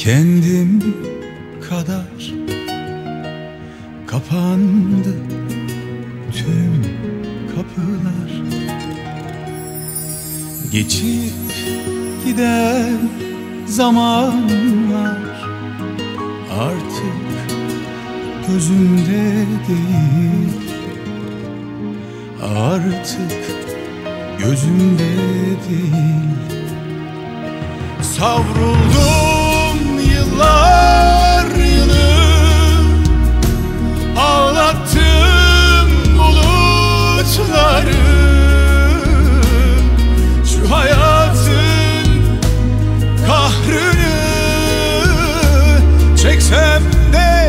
kendim kadar kapandı tüm kapılar. Geçip giden zamanlar artık gözümde değil, artık gözümde değil. Savruldum yıllar yılı, ağlattım bulutları. Şu hayatın kahrını çeksem de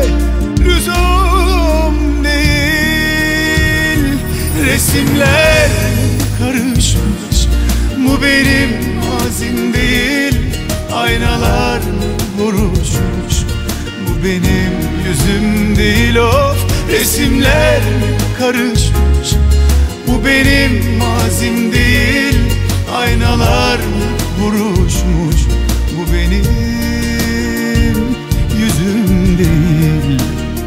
lüzum değil. Resimler karışmış, bu benim mazim değil. Aynalar vuruşmuş, bu benim yüzüm değil. Of, resimler karışmış, bu benim mazim değil. Aynalar vuruşmuş, bu benim yüzüm değil.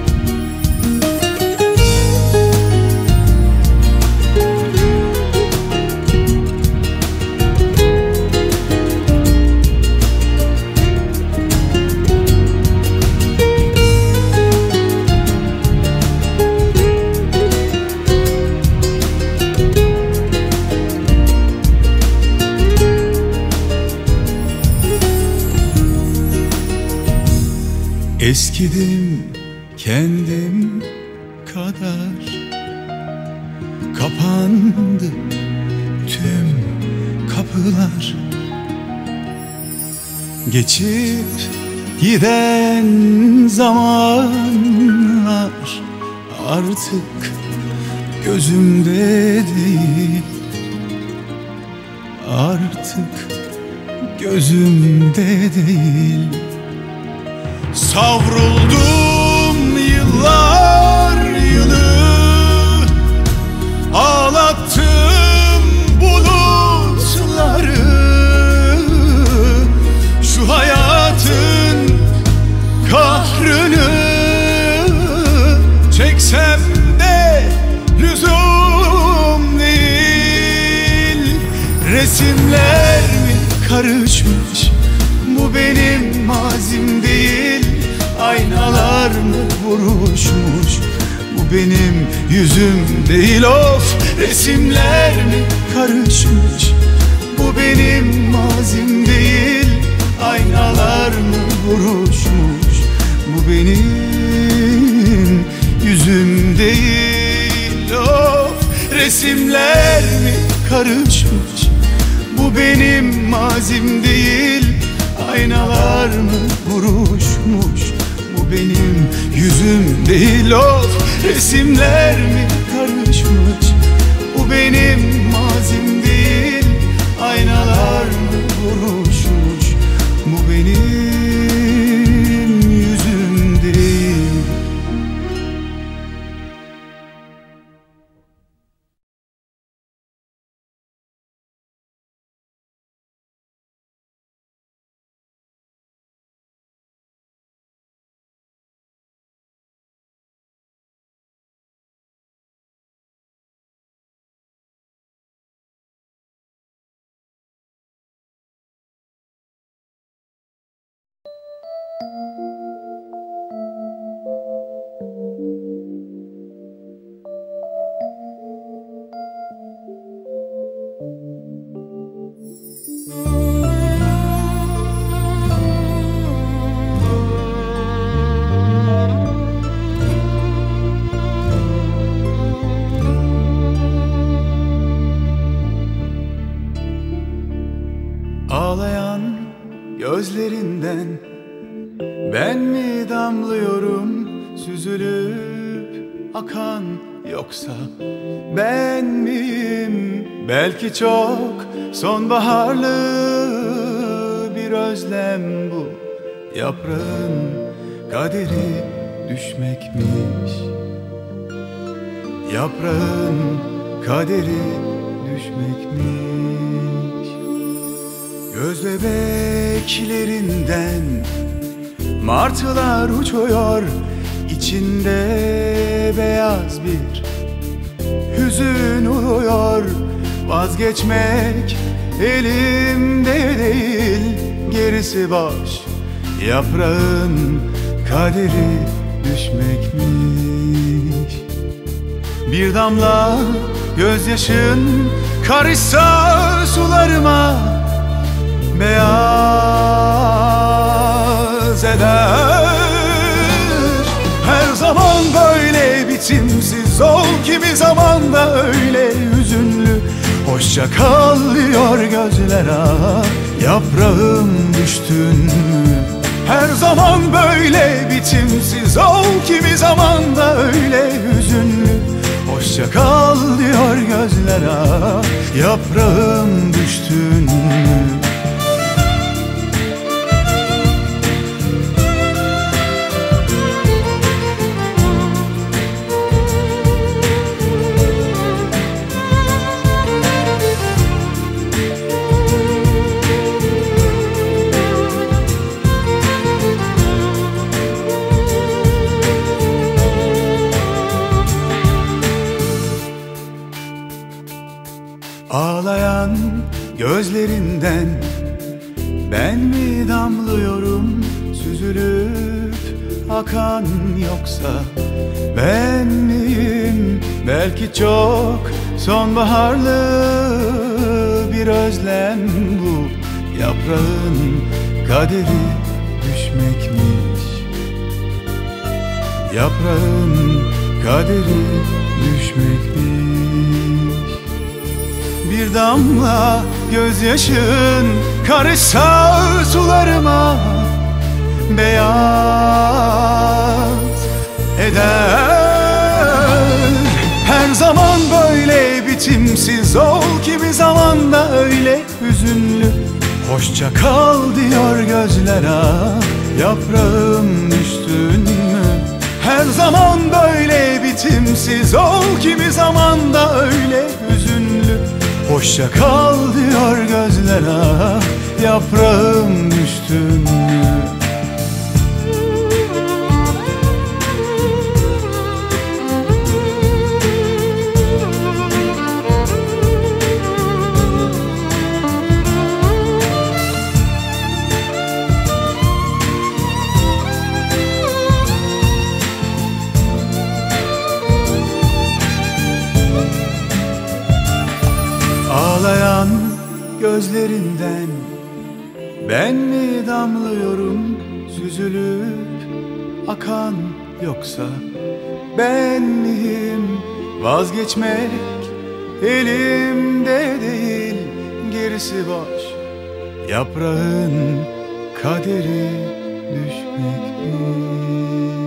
Eskidim kendim kadar, kapandı tüm kapılar. Geçip giden zamanlar artık gözümde değil, artık gözümde değil. Savruldum yıllar yılı, ağlattım bulutları. Şu hayatın kahrını çeksem de lüzum değil. Resimler mi karışmış, bu benim mazim değil. Aynalar mı vuruşmuş, bu benim yüzüm değil. Of, resimler mi karışmış, bu benim mazim değil. Aynalar mı vuruşmuş, bu benim yüzüm değil. Of, resimler mi karışmış, bu benim mazim değil. Aynalar mı vuruşmuş, bu benim yüzüm değil. Of, resimler mi karışmış, bu benim mazim değil. Aynalar mı vuruşmuş, bu benim yüzüm değil. Ağlayan gözlerinden ben mi damlıyorum, süzülüp akan yoksa ben miyim? Belki çok sonbaharlı bir özlem bu. Yaprağın kaderi düşmekmiş. Yaprağın kaderi düşmekmiş. Göz bebeklerinden Martılar uçuyor, içinde beyaz bir hüzün uluyor. Vazgeçmek elimde değil, gerisi boş. Yaprağın kaderi düşmekmiş. Bir damla gözyaşın karışsa sularıma beyaz eder. Her zaman böyle bitimsiz ol, kimi zaman da öyle hüzünlü. Hoşça kal diyor gözler, ah yaprağım düştün mü? Her zaman böyle bitimsiz ol, kimi zaman da öyle hüzünlü. Hoşça kal diyor gözler, ah yaprağım düştün mü? Ağlayan gözlerinden ben mi damlıyorum, süzülüp akan yoksa ben miyim? Belki çok sonbaharlı bir özlem bu. Yaprağın kaderi düşmekmiş. Yaprağın kaderi düşmekmiş. Bir damla gözyaşın karışsa sularıma beyaz eder. Her zaman böyle bitimsiz ol, kimi zaman da öyle hüzünlü. Hoşça kal diyor gözler, ah yaprağım düştün mü? Her zaman böyle bitimsiz ol, kimi zaman da öyle hüzünlü. Hoşça kal diyor gözler, ah yaprağım düştün mü? Ağlayan gözlerinden ben mi damlıyorum, süzülüp akan yoksa ben miyim? Vazgeçmek elimde değil, gerisi boş. Yaprağın kaderi düşmekmiş.